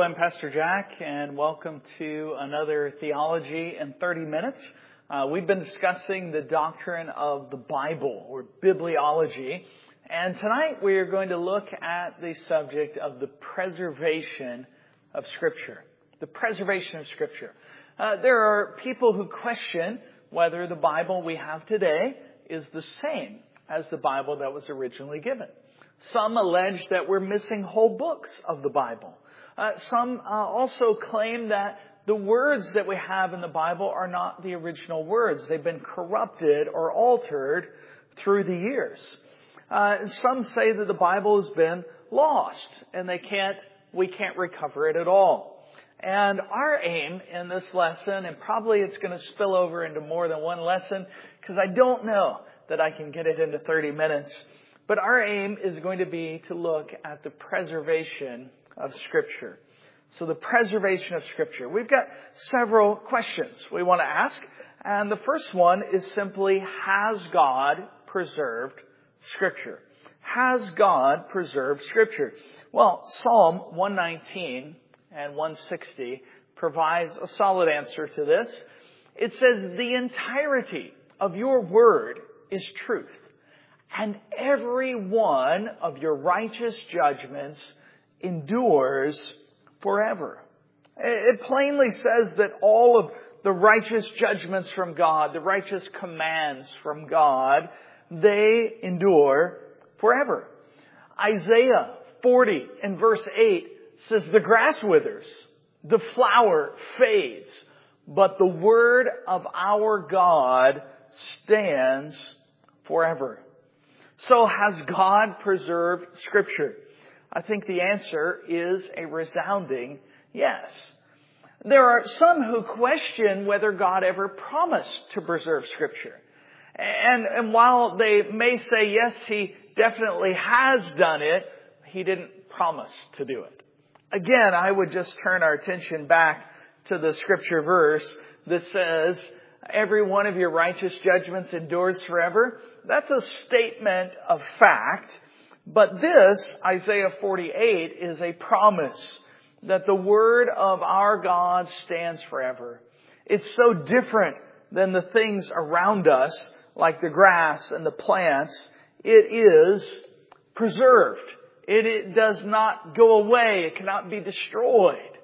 I'm Pastor Jack, and welcome to another Theology in 30 Minutes. We've been discussing the doctrine of the Bible, or bibliology, and tonight we are going to look at the subject of the preservation of Scripture. The preservation of Scripture. There are people who question whether the Bible we have today is the same as the Bible that was originally given. Some allege that we're missing whole books of the Bible. Some also claim that the words that we have in the Bible are not the original words. They've been corrupted or altered through the years. Some say that the Bible has been lost and we can't recover it at all. And our aim in this lesson, and probably it's going to spill over into more than one lesson, because I don't know that I can get it into 30 minutes. But our aim is going to be to look at the preservation of Scripture. So the preservation of Scripture. We've got several questions we want to ask. And the first one is simply, has God preserved Scripture? Has God preserved Scripture? Well, Psalm 119 and 160 provides a solid answer to this. It says, the entirety of your word is truth, and every one of your righteous judgments endures forever. It plainly says that all of the righteous judgments from God, the righteous commands from God, they endure forever. Isaiah 40 and verse 8 says, the grass withers, the flower fades, but the word of our God stands forever. So has God preserved Scripture? I think the answer is a resounding yes. There are some who question whether God ever promised to preserve Scripture. And while they may say, yes, He definitely has done it, He didn't promise to do it. Again, I would just turn our attention back to the Scripture verse that says, every one of your righteous judgments endures forever. That's a statement of fact. But this, Isaiah 48, is a promise that the word of our God stands forever. It's so different than the things around us, like the grass and the plants. It is preserved. It does not go away. It cannot be destroyed.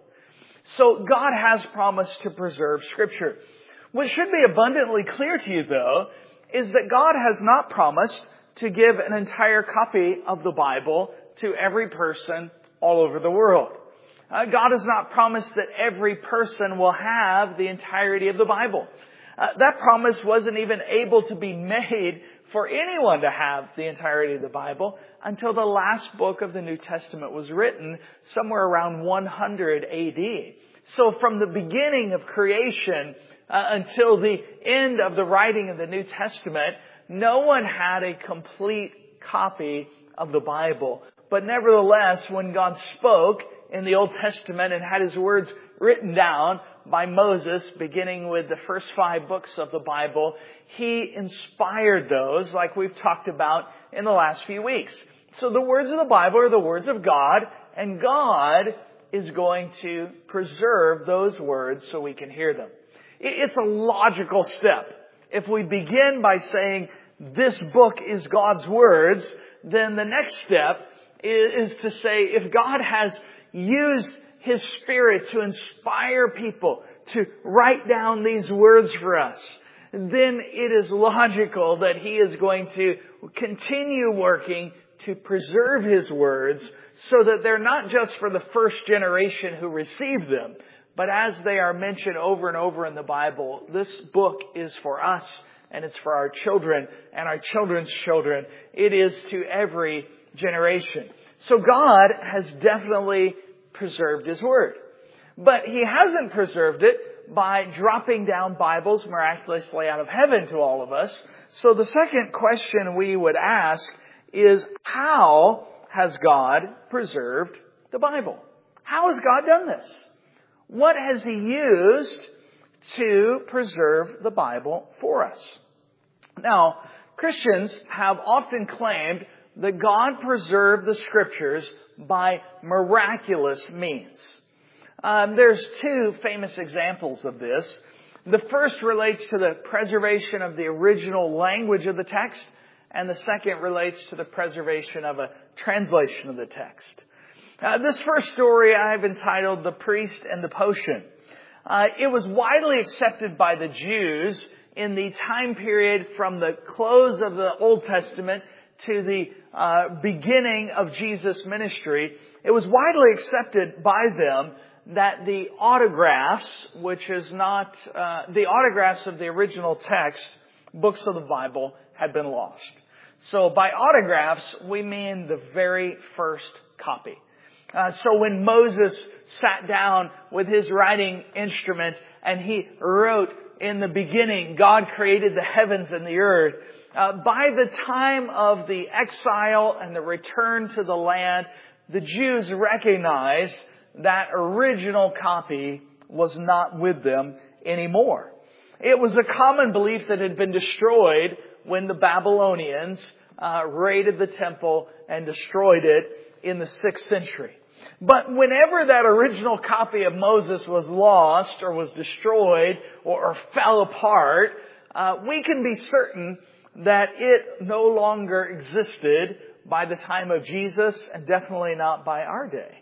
So God has promised to preserve Scripture. What should be abundantly clear to you, though, is that God has not promised to give an entire copy of the Bible to every person all over the world. God has not promised that every person will have the entirety of the Bible. That promise wasn't even able to be made for anyone to have the entirety of the Bible until the last book of the New Testament was written somewhere around 100 AD. So from the beginning of creation until the end of the writing of the New Testament, no one had a complete copy of the Bible. But nevertheless, when God spoke in the Old Testament and had His words written down by Moses, beginning with the first 5 books of the Bible, He inspired those, like we've talked about in the last few weeks. So the words of the Bible are the words of God, and God is going to preserve those words so we can hear them. It's a logical step. If we begin by saying this book is God's words, then the next step is to say if God has used His Spirit to inspire people to write down these words for us, then it is logical that He is going to continue working to preserve His words so that they're not just for the first generation who received them, but as they are mentioned over and over in the Bible, this book is for us and it's for our children and our children's children. It is to every generation. So God has definitely preserved His Word. But He hasn't preserved it by dropping down Bibles miraculously out of heaven to all of us. So the second question we would ask is, how has God preserved the Bible? How has God done this? What has He used to preserve the Bible for us? Now, Christians have often claimed that God preserved the Scriptures by miraculous means. There's two famous examples of this. The first relates to the preservation of the original language of the text, and the second relates to the preservation of a translation of the text. This first story I've entitled The Priest and the Potion. It was widely accepted by the Jews in the time period from the close of the Old Testament to the beginning of Jesus' ministry. It was widely accepted by them that the autographs, which is not, the autographs of the original text, books of the Bible, had been lost. So by autographs, we mean the very first copy. So when Moses sat down with his writing instrument and he wrote, in the beginning, God created the heavens and the earth, by the time of the exile and the return to the land, the Jews recognized that original copy was not with them anymore. It was a common belief that had been destroyed when the Babylonians raided the temple and destroyed it in the 6th century. But whenever that original copy of Moses was lost or was destroyed or fell apart, we can be certain that it no longer existed by the time of Jesus and definitely not by our day.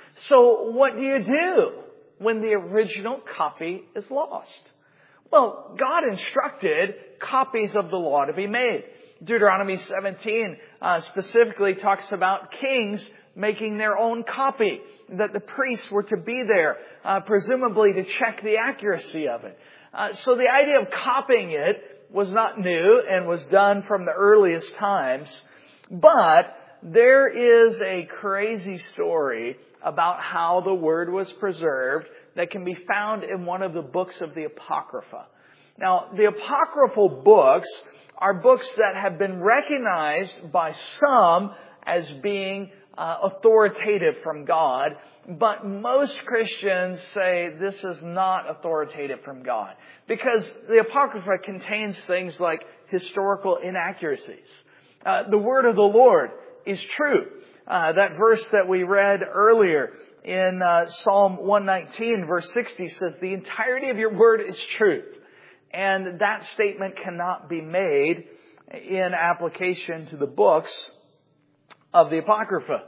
So what do you do when the original copy is lost? Well, God instructed copies of the law to be made. Deuteronomy 17 specifically talks about kings making their own copy, that the priests were to be there, presumably to check the accuracy of it. So the idea of copying it was not new and was done from the earliest times. But there is a crazy story about how the Word was preserved that can be found in one of the books of the Apocrypha. Now, the apocryphal books are books that have been recognized by some as being authoritative from God, but most Christians say this is not authoritative from God because the Apocrypha contains things like historical inaccuracies. The word of the Lord is true. That verse that we read earlier in Psalm 119 verse 60 says, the entirety of your word is truth. And that statement cannot be made in application to the books of the Apocrypha.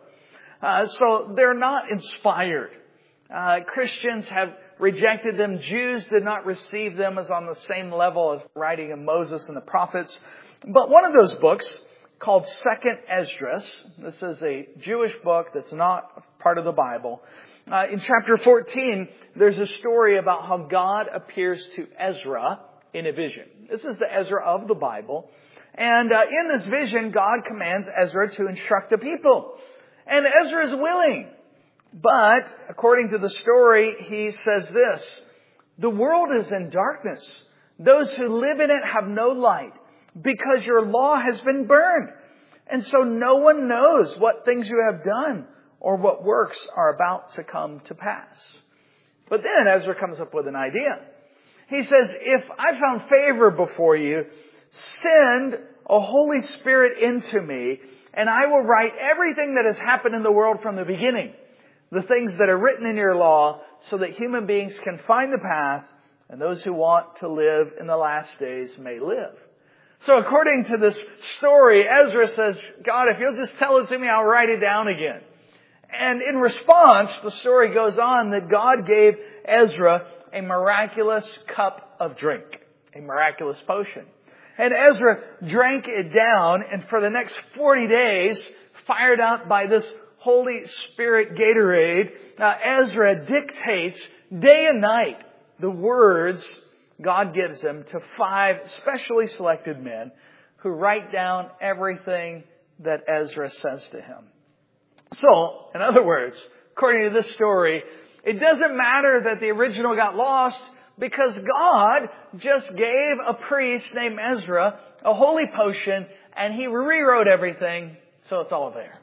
So they're not inspired. Christians have rejected them. Jews did not receive them as on the same level as the writing of Moses and the prophets. But one of those books, called 2nd Esdras, this is a Jewish book that's not part of the Bible. In chapter 14, there's a story about how God appears to Ezra in a vision. This is the Ezra of the Bible. And in this vision, God commands Ezra to instruct the people. And Ezra is willing. But, according to the story, he says this, the world is in darkness. Those who live in it have no light, because your law has been burned. And so no one knows what things you have done or what works are about to come to pass. But then Ezra comes up with an idea. He says, if I found favor before you, send a Holy Spirit into me, and I will write everything that has happened in the world from the beginning, the things that are written in your law, so that human beings can find the path, and those who want to live in the last days may live. So according to this story, Ezra says, God, if you'll just tell it to me, I'll write it down again. And in response, the story goes on that God gave Ezra a miraculous cup of drink, a miraculous potion. And Ezra drank it down, and for the next 40 days, fired up by this Holy Spirit Gatorade, Ezra dictates day and night the words God gives him to 5 specially selected men who write down everything that Ezra says to him. So, in other words, according to this story, it doesn't matter that the original got lost because God just gave a priest named Ezra a holy potion and he rewrote everything, so it's all there.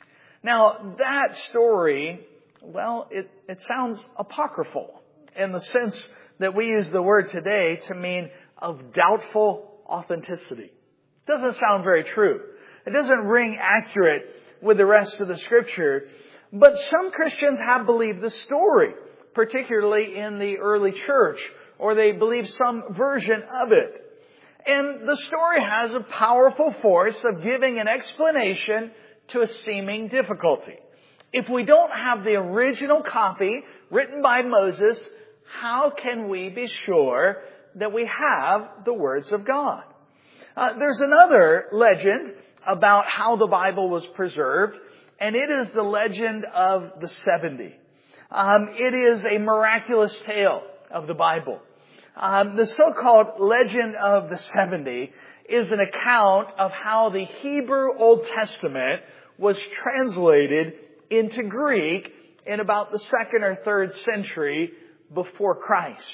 Now, that story, well, it sounds apocryphal in the sense that we use the word today to mean of doubtful authenticity. It doesn't sound very true. It doesn't ring accurate with the rest of the Scripture. But some Christians have believed the story particularly in the early church, or they believe some version of it. And the story has a powerful force of giving an explanation to a seeming difficulty. If we don't have the original copy written by Moses, how can we be sure that we have the words of God? There's another legend about how the Bible was preserved, and it is the legend of the 70. It is a miraculous tale of the Bible. The so-called legend of the 70 is an account of how the Hebrew Old Testament was translated into Greek in about the 2nd or 3rd century before Christ.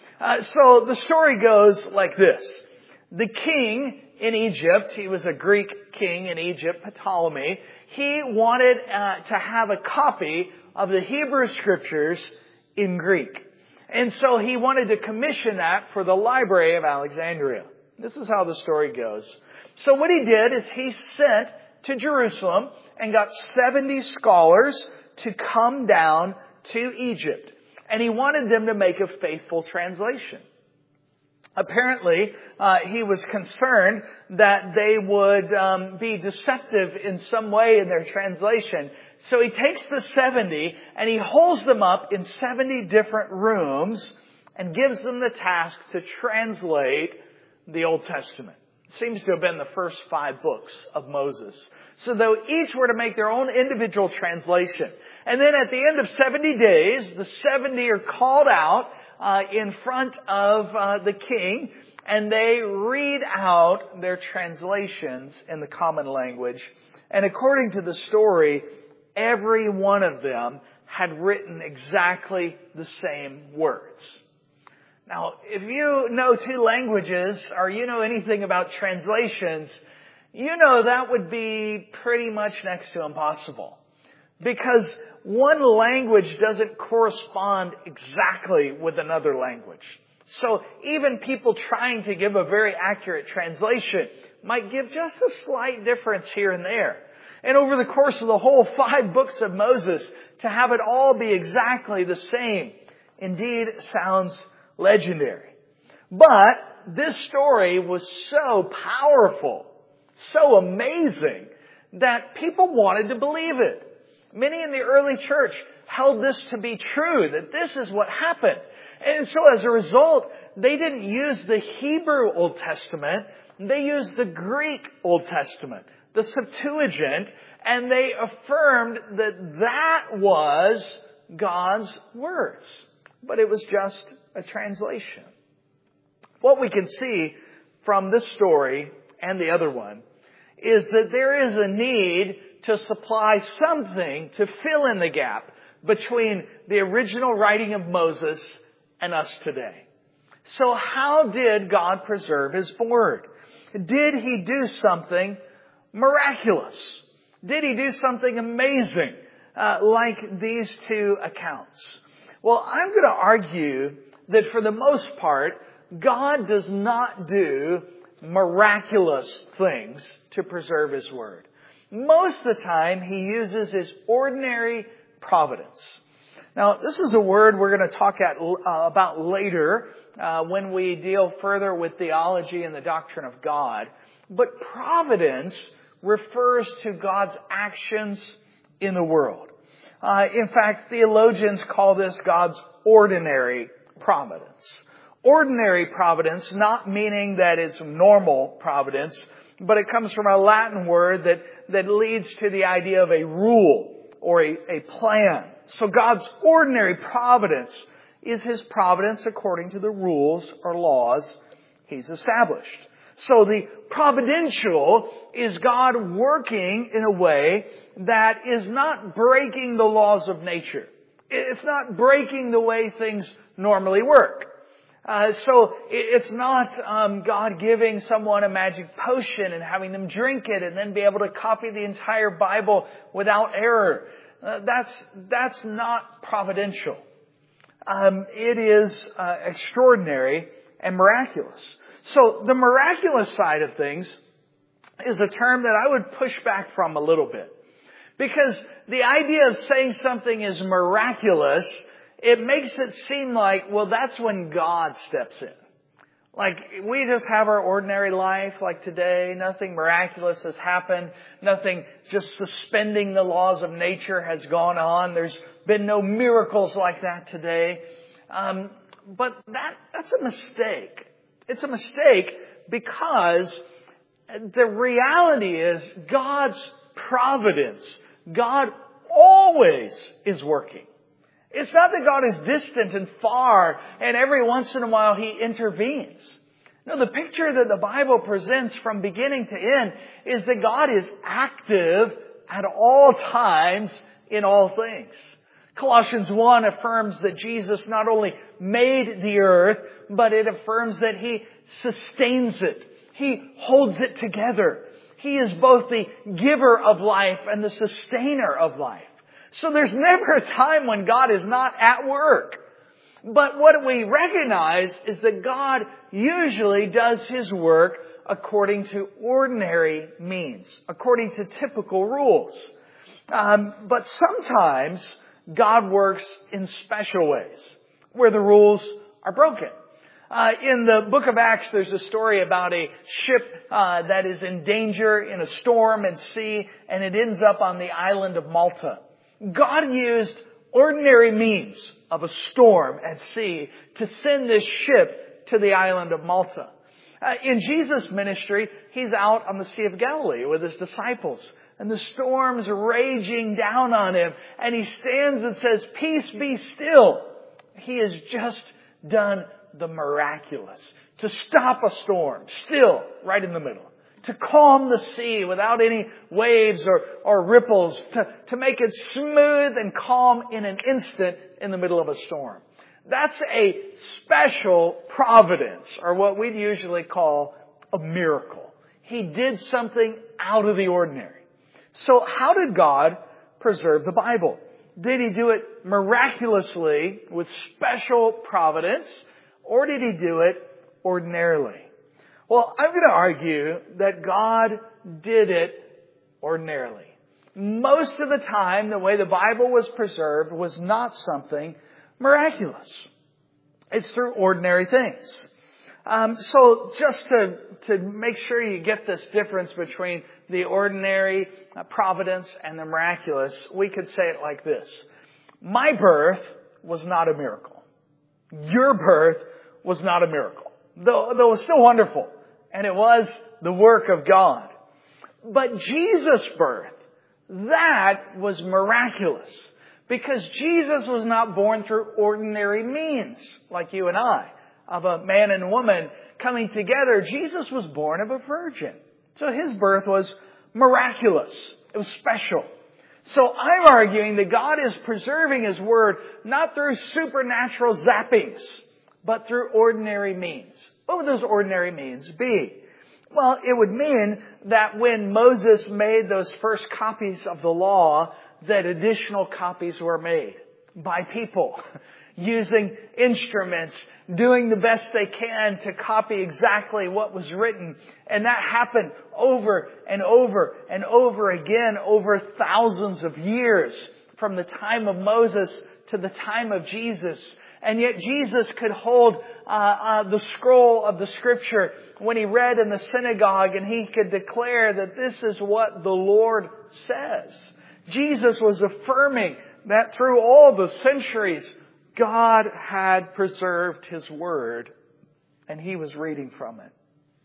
So the story goes like this. The king in Egypt, he was a Greek king in Egypt, Ptolemy, he wanted to have a copy of the Hebrew Scriptures in Greek. And so he wanted to commission that for the Library of Alexandria. This is how the story goes. So what he did is he sent to Jerusalem and got 70 scholars to come down to Egypt. And he wanted them to make a faithful translation. Apparently, he was concerned that they would be deceptive in some way in their translation. So he takes the 70 and he holds them up in 70 different rooms and gives them the task to translate the Old Testament. It seems to have been the first 5 books of Moses. So though each were to make their own individual translation. And then at the end of 70 days, the 70 are called out in front of the king, and they read out their translations in the common language. And according to the story, every one of them had written exactly the same words. Now, if you know 2 languages, or you know anything about translations, you know that would be pretty much next to impossible. Because one language doesn't correspond exactly with another language. So even people trying to give a very accurate translation might give just a slight difference here and there. And over the course of the whole 5 books of Moses, to have it all be exactly the same, indeed sounds legendary. But this story was so powerful, so amazing, that people wanted to believe it. Many in the early church held this to be true, that this is what happened. And so as a result, they didn't use the Hebrew Old Testament, they used the Greek Old Testament, the Septuagint, and they affirmed that that was God's words. But it was just a translation. What we can see from this story and the other one is that there is a need to supply something to fill in the gap between the original writing of Moses and us today. So how did God preserve His Word? Did He do something miraculous? Did He do something amazing like these 2 accounts? Well, I'm going to argue that for the most part, God does not do miraculous things to preserve His Word. Most of the time, He uses His ordinary providence. Now, this is a word we're going to talk about later when we deal further with theology and the doctrine of God. But providence refers to God's actions in the world. In fact, theologians call this God's ordinary providence. Ordinary providence, not meaning that it's normal providence, but it comes from a Latin word that leads to the idea of a rule or a plan. So God's ordinary providence is His providence according to the rules or laws He's established. So the providential is God working in a way that is not breaking the laws of nature. It's not breaking the way things normally work. So it's not God giving someone a magic potion and having them drink it and then be able to copy the entire Bible without error. That's not providential. It is extraordinary and miraculous. So the miraculous side of things is a term that I would push back from a little bit. Because the idea of saying something is miraculous it makes it seem like, well, that's when God steps in. Like, we just have our ordinary life like today. Nothing miraculous has happened. Nothing just suspending the laws of nature has gone on. There's been no miracles like that today. But that's a mistake. It's a mistake because the reality is God's providence. God always is working. It's not that God is distant and far and every once in a while He intervenes. No, the picture that the Bible presents from beginning to end is that God is active at all times in all things. Colossians 1 affirms that Jesus not only made the earth, but it affirms that He sustains it. He holds it together. He is both the giver of life and the sustainer of life. So there's never a time when God is not at work. But what we recognize is that God usually does His work according to ordinary means, according to typical rules. But sometimes God works in special ways, where the rules are broken. In the book of Acts, there's a story about a ship that is in danger in a storm and sea, and it ends up on the island of Malta. God used ordinary means of a storm at sea to send this ship to the island of Malta. In Jesus' ministry, He's out on the Sea of Galilee with His disciples. And the storm's raging down on Him. And He stands and says, "Peace, be still." He has just done the miraculous. To stop a storm, still, right in the middle. To calm the sea without any waves or ripples. To make it smooth and calm in an instant in the middle of a storm. That's a special providence, or what we'd usually call a miracle. He did something out of the ordinary. So how did God preserve the Bible? Did He do it miraculously with special providence, or did He do it ordinarily? Well, I'm going to argue that God did it ordinarily. Most of the time, the way the Bible was preserved was not something miraculous. It's through ordinary things. So just to make sure you get this difference between the ordinary providence and the miraculous, we could say it like this. My birth was not a miracle. Your birth was not a miracle. Though it was still wonderful. And it was the work of God. But Jesus' birth, that was miraculous. Because Jesus was not born through ordinary means, like you and I, of a man and woman coming together. Jesus was born of a virgin. So His birth was miraculous. It was special. So I'm arguing that God is preserving His Word not through supernatural zappings, but through ordinary means. What would those ordinary means be? Well, it would mean that when Moses made those first copies of the law, that additional copies were made by people using instruments, doing the best they can to copy exactly what was written. And that happened over and over and over again over thousands of years from the time of Moses to the time of Jesus. And yet Jesus could hold the scroll of the Scripture when He read in the synagogue, and He could declare that this is what the Lord says. Jesus was affirming that through all the centuries, God had preserved His Word, and He was reading from it.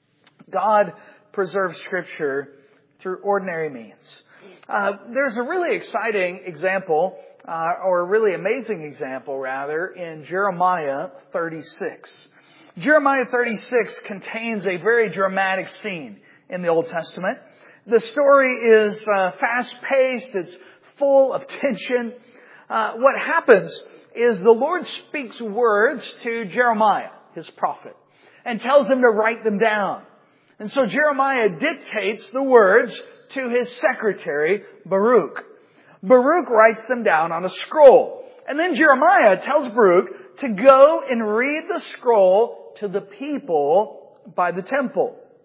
God preserved Scripture through ordinary means. There's a really exciting example, or a really amazing example, rather, in Jeremiah 36. Jeremiah 36 contains a very dramatic scene in the Old Testament. The story is fast-paced. It's full of tension. What happens is the Lord speaks words to Jeremiah, His prophet, and tells him to write them down. And so Jeremiah dictates the words to his secretary, Baruch. Baruch writes them down on a scroll. And then Jeremiah tells Baruch to go and read the scroll to the people by the temple.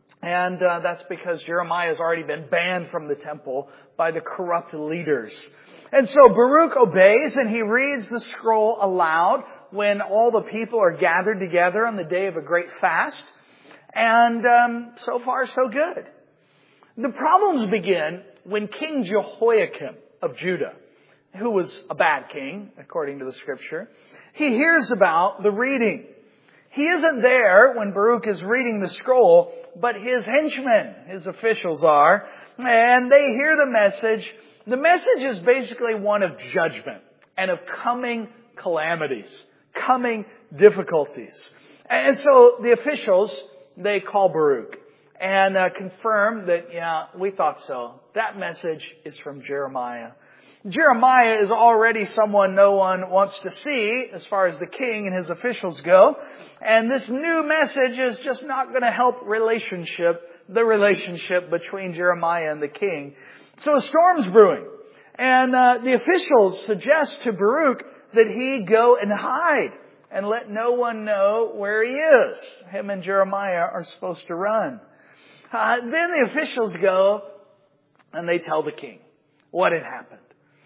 And that's because Jeremiah has already been banned from the temple by the corrupt leaders. And so Baruch obeys and he reads the scroll aloud when all the people are gathered together on the day of a great fast. And so far, so good. The problems begin when King Jehoiakim of Judah, who was a bad king, according to the scripture, he hears about the reading. He isn't there when Baruch is reading the scroll, but his henchmen, his officials are, and they hear the message. The message is basically one of judgment and of coming calamities, coming difficulties. And so the officials, they call Baruch and confirm that, yeah, we thought so. That message is from Jeremiah. Jeremiah is already someone no one wants to see as far as the king and his officials go. And this new message is just not going to help the relationship between Jeremiah and the king. So a storm's brewing. And the officials suggest to Baruch that he go and hide and let no one know where he is. Him and Jeremiah are supposed to run. Then the officials go and they tell the king what had happened.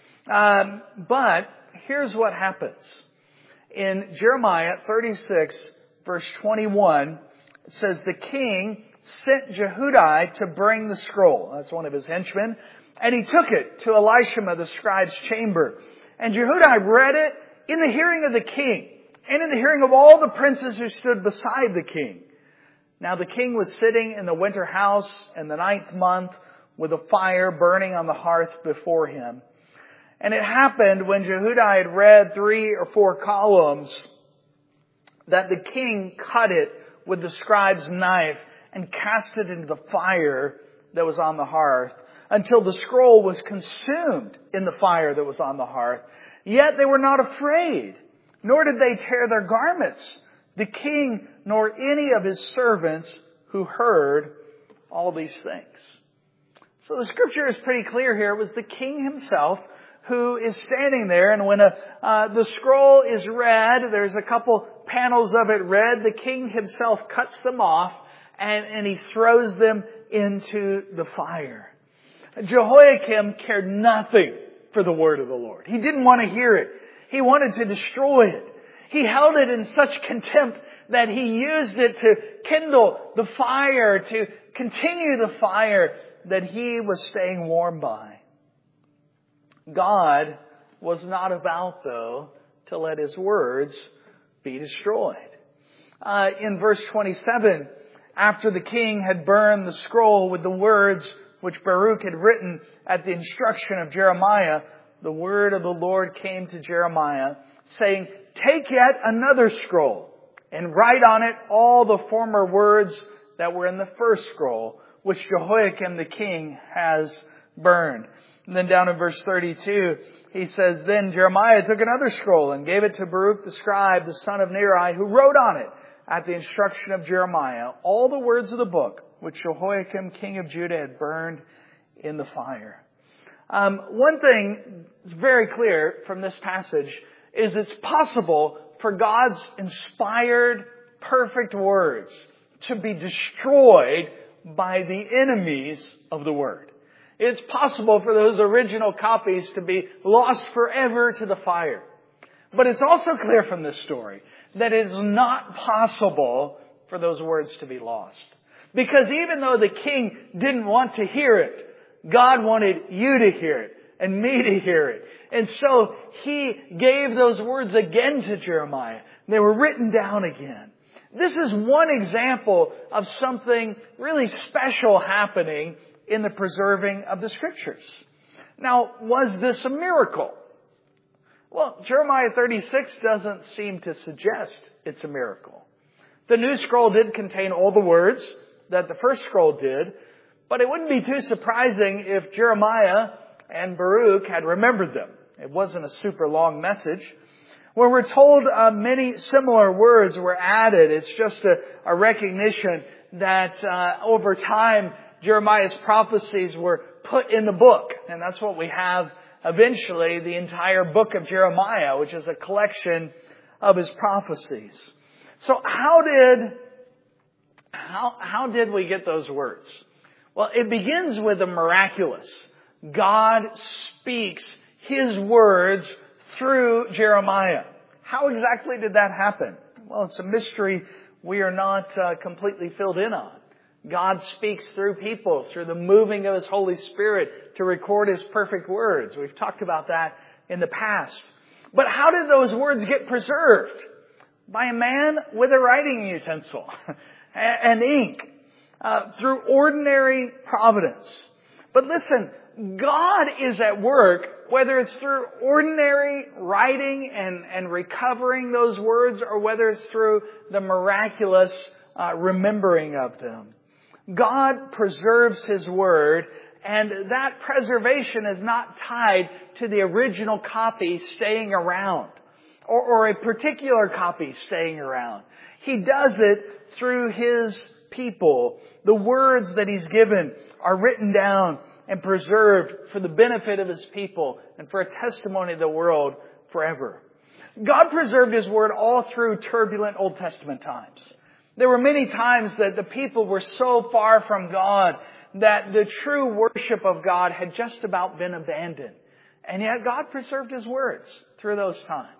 But here's what happens. In Jeremiah 36, verse 21, it says, the king sent Jehudi to bring the scroll. That's one of his henchmen. And he took it to Elishama, the scribe's chamber. And Jehudi read it in the hearing of the king and in the hearing of all the princes who stood beside the king. Now the king was sitting in the winter house in the 9th month with a fire burning on the hearth before him. And it happened when Jehudi had read 3 or 4 columns that the king cut it with the scribe's knife and cast it into the fire that was on the hearth until the scroll was consumed in the fire that was on the hearth. Yet they were not afraid, nor did they tear their garments, the king nor any of his servants who heard all these things. So the scripture is pretty clear here. It was the king himself who is standing there, and when the scroll is read, there's a couple panels of it read, the king himself cuts them off and he throws them into the fire. Jehoiakim cared nothing for the word of the Lord. He didn't want to hear it. He wanted to destroy it. He held it in such contempt that he used it to kindle the fire, to continue the fire that he was staying warm by. God was not about, though, to let his words be destroyed. In verse 27, after the king had burned the scroll with the words which Baruch had written at the instruction of Jeremiah, the word of the Lord came to Jeremiah, saying, take yet another scroll and write on it all the former words that were in the first scroll, which Jehoiakim the king has burned. And then down in verse 32, he says, then Jeremiah took another scroll and gave it to Baruch the scribe, the son of Neri, who wrote on it at the instruction of Jeremiah all the words of the book which Jehoiakim king of Judah had burned in the fire. One thing is very clear from this passage is it's possible for God's inspired, perfect words to be destroyed by the enemies of the Word. It's possible for those original copies to be lost forever to the fire. But it's also clear from this story that it is not possible for those words to be lost. Because even though the king didn't want to hear it, God wanted you to hear it and me to hear it. And so he gave those words again to Jeremiah. They were written down again. This is one example of something really special happening in the preserving of the Scriptures. Now, was this a miracle? Well, Jeremiah 36 doesn't seem to suggest it's a miracle. The new scroll did contain all the words that the first scroll did, but it wouldn't be too surprising if Jeremiah and Baruch had remembered them. It wasn't a super long message. When we're told many similar words were added, it's just a recognition that over time Jeremiah's prophecies were put in the book. And that's what we have eventually, the entire book of Jeremiah, which is a collection of his prophecies. So how how did we get those words? Well, it begins with the miraculous. God speaks His words through Jeremiah. How exactly did that happen? Well, it's a mystery we are not completely filled in on. God speaks through people, through the moving of His Holy Spirit to record His perfect words. We've talked about that in the past. But how did those words get preserved? By a man with a writing utensil and ink, through ordinary providence. But listen, God is at work, whether it's through ordinary writing and recovering those words, or whether it's through the miraculous remembering of them. God preserves His Word, and that preservation is not tied to the original copy staying around, or a particular copy staying around. He does it through His people. The words that He's given are written down and preserved for the benefit of His people and for a testimony to the world forever. God preserved His Word all through turbulent Old Testament times. There were many times that the people were so far from God that the true worship of God had just about been abandoned. And yet God preserved His words through those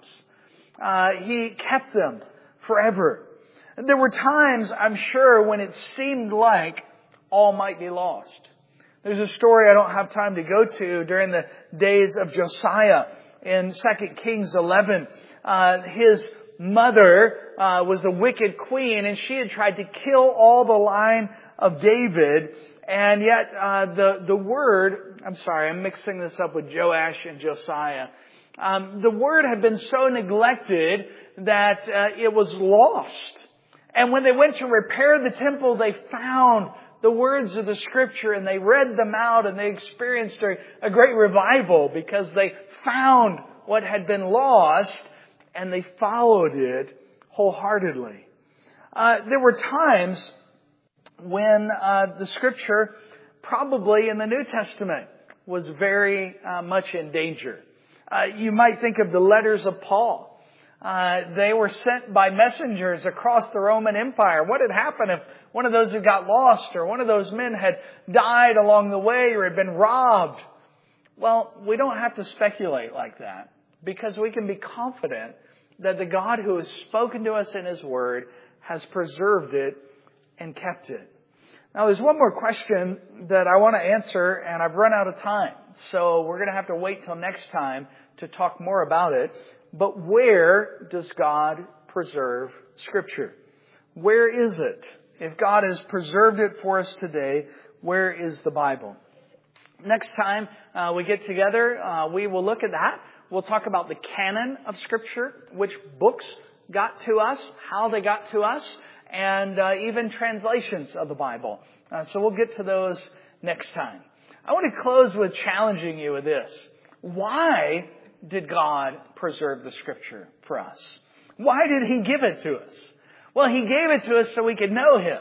times. He kept them forever. There were times, I'm sure, when it seemed like all might be lost. There's a story I don't have time to go to during the days of Josiah in 2 Kings 11. His mother was a wicked queen, and she had tried to kill all the line of David. And yet the word, I'm sorry, I'm mixing this up with Joash and Josiah. The word had been so neglected that it was lost. And when they went to repair the temple, they found the words of the Scripture and they read them out, and they experienced a great revival because they found what had been lost and they followed it wholeheartedly. There were times when the Scripture, probably in the New Testament, was very much in danger. You might think of the letters of Paul. They were sent by messengers across the Roman Empire. What had happened if one of those had got lost, or one of those men had died along the way, or had been robbed? Well, we don't have to speculate like that, because we can be confident that the God who has spoken to us in His Word has preserved it and kept it. Now, there's one more question that I want to answer, and I've run out of time. So we're going to have to wait till next time to talk more about it. But where does God preserve Scripture? Where is it? If God has preserved it for us today, where is the Bible? Next time we get together, we will look at that. We'll talk about the canon of Scripture, which books got to us, how they got to us, and even translations of the Bible. So we'll get to those next time. I want to close with challenging you with this. Why did God preserve the Scripture for us? Why did He give it to us? Well, He gave it to us so we could know Him.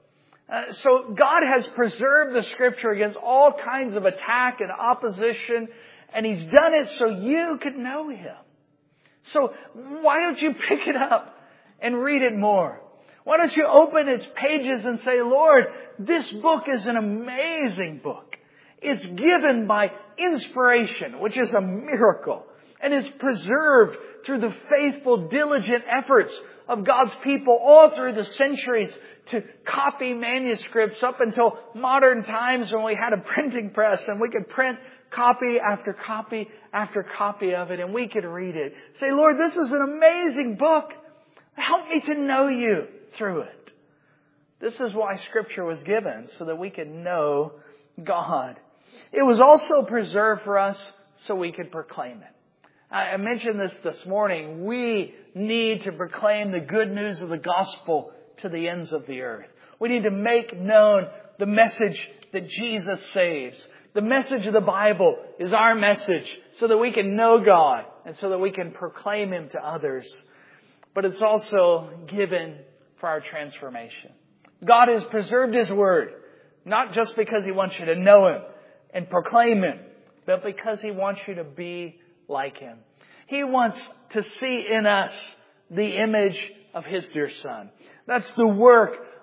So God has preserved the Scripture against all kinds of attack and opposition, and He's done it so you could know Him. So why don't you pick it up and read it more? Why don't you open its pages and say, Lord, this book is an amazing book. It's given by inspiration, which is a miracle. And it's preserved through the faithful, diligent efforts of God's people all through the centuries to copy manuscripts up until modern times when we had a printing press and we could print copy after copy after copy of it and we could read it. Say, Lord, this is an amazing book. Help me to know You through it. This is why Scripture was given, so that we could know God. It was also preserved for us so we could proclaim it. I mentioned this morning. We need to proclaim the good news of the gospel to the ends of the earth. We need to make known the message that Jesus saves. The message of the Bible is our message so that we can know God and so that we can proclaim Him to others. But it's also given for our transformation. God has preserved His Word, not just because He wants you to know Him and proclaim Him, but because He wants you to be like Him. He wants to see in us the image of His dear Son. That's the work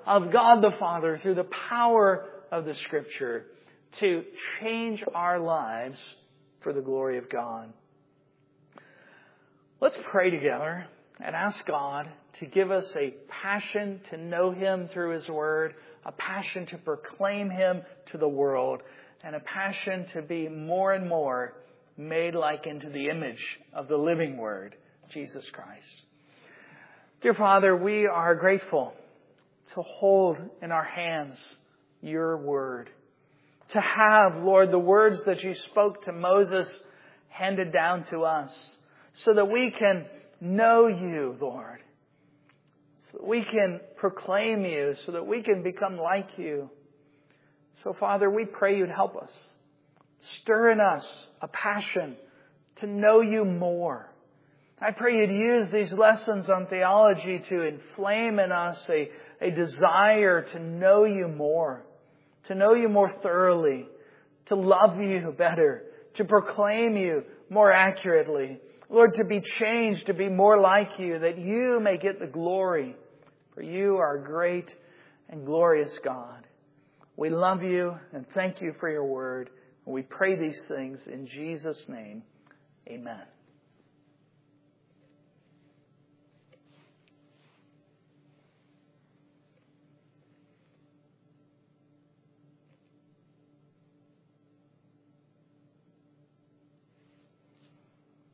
of God the Father through the power of the Scripture to change our lives for the glory of God. Let's pray together and ask God to give us a passion to know Him through His Word, a passion to proclaim Him to the world, and a passion to be more and more made like into the image of the living Word, Jesus Christ. Dear Father, we are grateful to hold in our hands Your Word. To have, Lord, the words that You spoke to Moses handed down to us so that we can know You, Lord. So that we can proclaim You, so that we can become like You. So, Father, we pray You'd help us. Stir in us a passion to know You more. I pray You'd use these lessons on theology to inflame in us a desire to know You more thoroughly, to love You better, to proclaim You more accurately. Lord, to be changed, to be more like You, that You may get the glory. For You are great and glorious God. We love You and thank You for Your Word. And we pray these things in Jesus' name. Amen.